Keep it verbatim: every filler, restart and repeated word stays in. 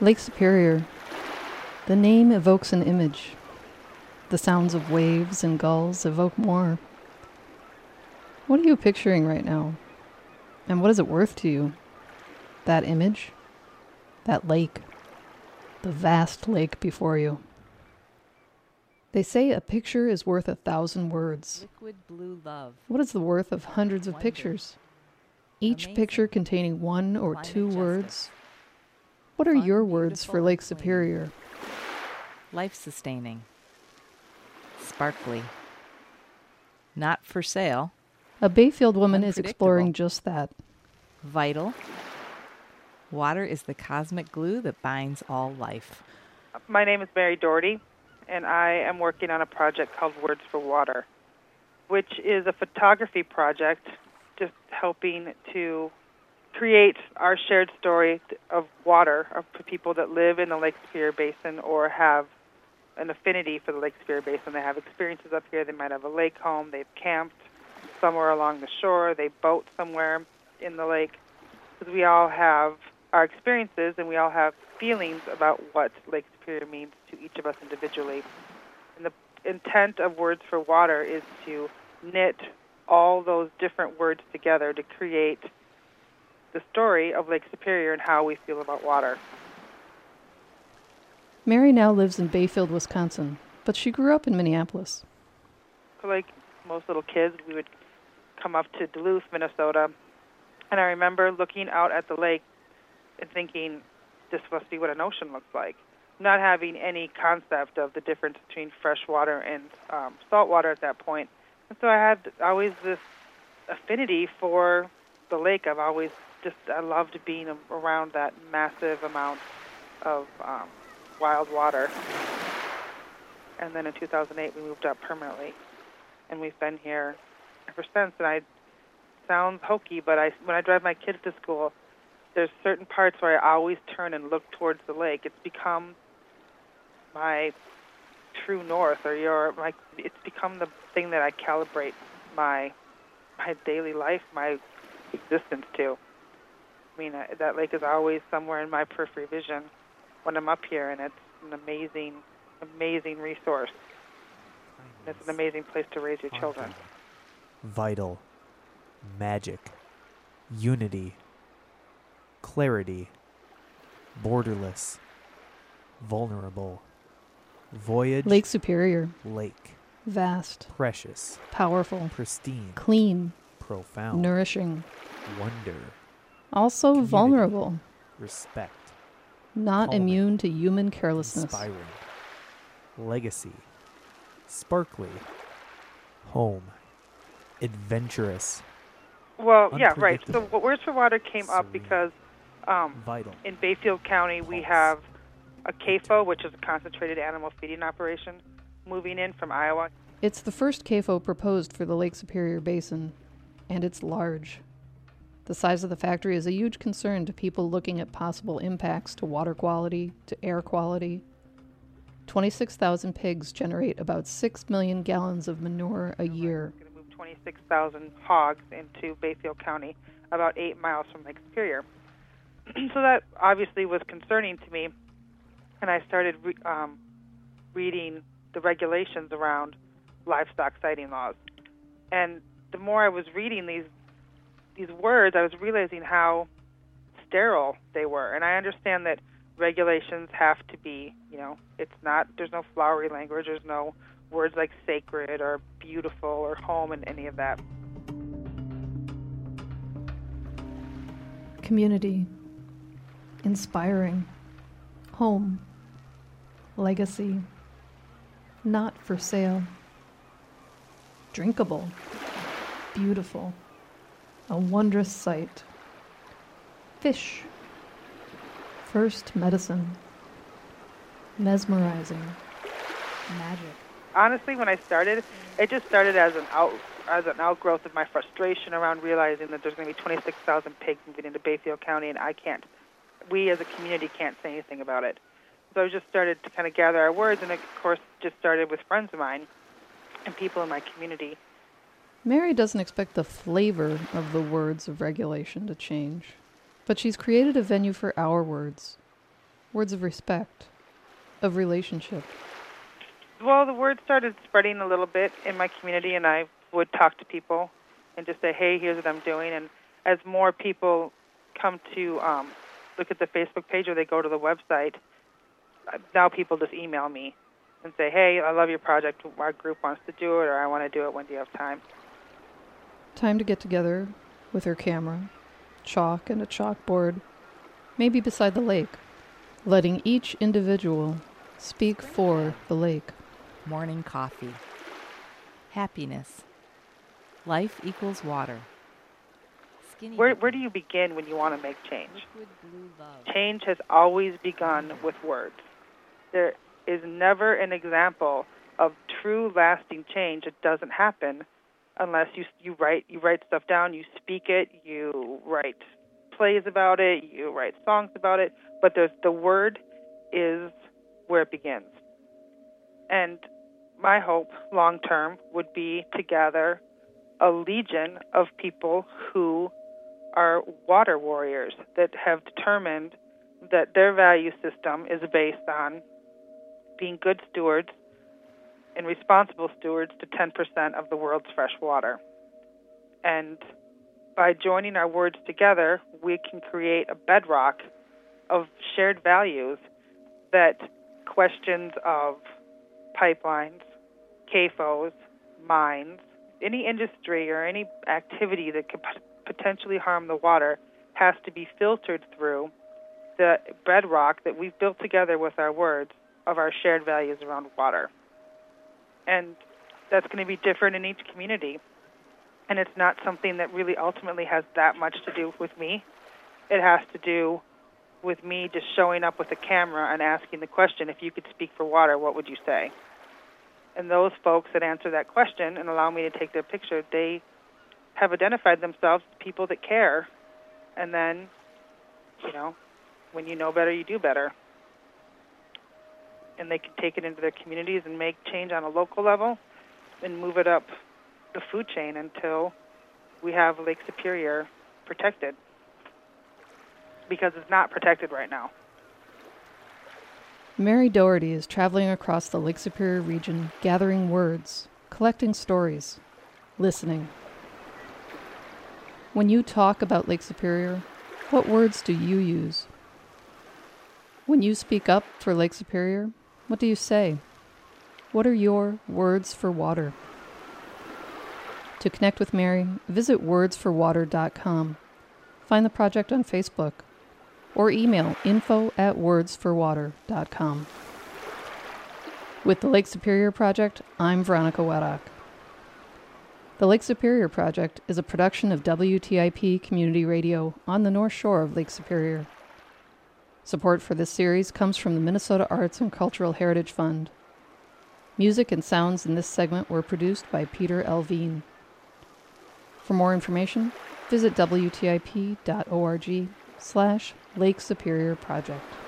Lake Superior. The name evokes an image. The sounds of waves and gulls evoke more. What are you picturing right now? And what is it worth to you? That image? That lake? The vast lake before you? They say a picture is worth a thousand words. Liquid blue love. What is the worth of hundreds of Wonder. pictures? Each Amazing. picture containing one or Climate two justice. words. What are Fun, your words beautiful, for and Lake clean. Superior? Life-sustaining. Sparkly. Not for sale. A Bayfield woman is Unpredictable. exploring just that. Vital. Water is the cosmic glue that binds all life. My name is Mary Doherty, and I am working on a project called Words for Water, which is a photography project just helping to create our shared story of water of people that live in the Lake Superior Basin or have an affinity for the Lake Superior Basin. They have experiences up here. They might have a lake home. They've camped somewhere along the shore. They boat somewhere in the lake. Because we all have our experiences and we all have feelings about what Lake Superior means to each of us individually. And the intent of Words for Water is to knit all those different words together to create the story of Lake Superior and how we feel about water. Mary now lives in Bayfield, Wisconsin, but she grew up in Minneapolis. So like most little kids, we would come up to Duluth, Minnesota, and I remember looking out at the lake and thinking, this must be what an ocean looks like, not having any concept of the difference between fresh water and um, salt water at that point. And so I had always this affinity for the lake. I've always just, I loved being around that massive amount of um, wild water. And then in two thousand eight, we moved up permanently, and we've been here ever since. And I sounds hokey, but I, when I drive my kids to school, there's certain parts where I always turn and look towards the lake. It's become my true north, or your my. It's become the thing that I calibrate my my daily life, my existence to. I mean, uh, that lake is always somewhere in my periphery vision when I'm up here, and it's an amazing, amazing resource. And it's an amazing place to raise your children. Vital. Magic. Unity. Clarity. Borderless. Vulnerable. Voyage. Lake Superior. Lake. Vast. Precious. Powerful. Pristine. Clean. Profound. Nourishing. Wonder. Also Community. vulnerable. Respect. Not Calming. immune to human carelessness. Inspiring. Legacy. Sparkly. Home. Adventurous. Well, yeah, right. So Unpredictable. Words for Water came up Serene. because um, Vital. in Bayfield County we Pulse. have a C A F O, which is a concentrated animal feeding operation, moving in from Iowa. It's the first C A F O proposed for the Lake Superior Basin, and it's large. The size of the factory is a huge concern to people looking at possible impacts to water quality, to air quality. twenty-six thousand pigs generate about six million gallons of manure a year. We're going to move twenty-six thousand hogs into Bayfield County, about eight miles from Lake Superior. So that obviously was concerning to me, and I started re- um, reading the regulations around livestock sighting laws. And the more I was reading these these words, I was realizing how sterile they were. And I understand that regulations have to be, you know, it's not, there's no flowery language, there's no words like sacred or beautiful or home and any of that. Community. Inspiring. Home. Legacy. Not for sale. Drinkable. Beautiful. A wondrous sight. Fish. First medicine. Mesmerizing. Magic. Honestly, when I started, it just started as an out as an outgrowth of my frustration around realizing that there's going to be twenty-six thousand pigs moving into Bayfield County, and I can't, we as a community can't say anything about it. So I just started to kind of gather our words, and it, of course, just started with friends of mine and people in my community. Mary doesn't expect the flavor of the words of regulation to change, but she's created a venue for our words. Words of respect, of relationship. Well, the word started spreading a little bit in my community, and I would talk to people and just say, hey, here's what I'm doing. And as more people come to um, look at the Facebook page or they go to the website, now people just email me and say, hey, I love your project. Our group wants to do it, or I want to do it. When do you have time? Time to get together with her camera, chalk and a chalkboard, maybe beside the lake, letting each individual speak for the lake. Morning coffee. Happiness. Life equals water. Skinny Where, dipping. where do you begin when you want to make change? Liquid blue love. Change has always begun with words. There is never an example of true lasting change. It doesn't happen unless you you write you write stuff down, you speak it, you write plays about it, you write songs about it. But there's, the word is where it begins. And my hope, long term, would be to gather a legion of people who are water warriors that have determined that their value system is based on being good stewards and responsible stewards to ten percent of the world's fresh water. And by joining our words together, we can create a bedrock of shared values that questions of pipelines, C A F Os, mines, any industry or any activity that could potentially harm the water has to be filtered through the bedrock that we've built together with our words of our shared values around water. And that's going to be different in each community. And it's not something that really ultimately has that much to do with me. It has to do with me just showing up with a camera and asking the question, if you could speak for water, what would you say? And those folks that answer that question and allow me to take their picture, they have identified themselves as people that care. And then, you know, when you know better, you do better. And they can take it into their communities and make change on a local level and move it up the food chain until we have Lake Superior protected. Because it's not protected right now. Mary Doherty is traveling across the Lake Superior region, gathering words, collecting stories, listening. When you talk about Lake Superior, what words do you use? When you speak up for Lake Superior, what do you say? What are your words for water? To connect with Mary, visit words for water dot com. Find the project on Facebook or email info at words for water dot com. With the Lake Superior Project, I'm Veronica Waddock. The Lake Superior Project is a production of W T I P Community Radio on the North Shore of Lake Superior. Support for this series comes from the Minnesota Arts and Cultural Heritage Fund. Music and sounds in this segment were produced by Peter Elveen. For more information, visit W T I P dot org slash Lake Superior Project.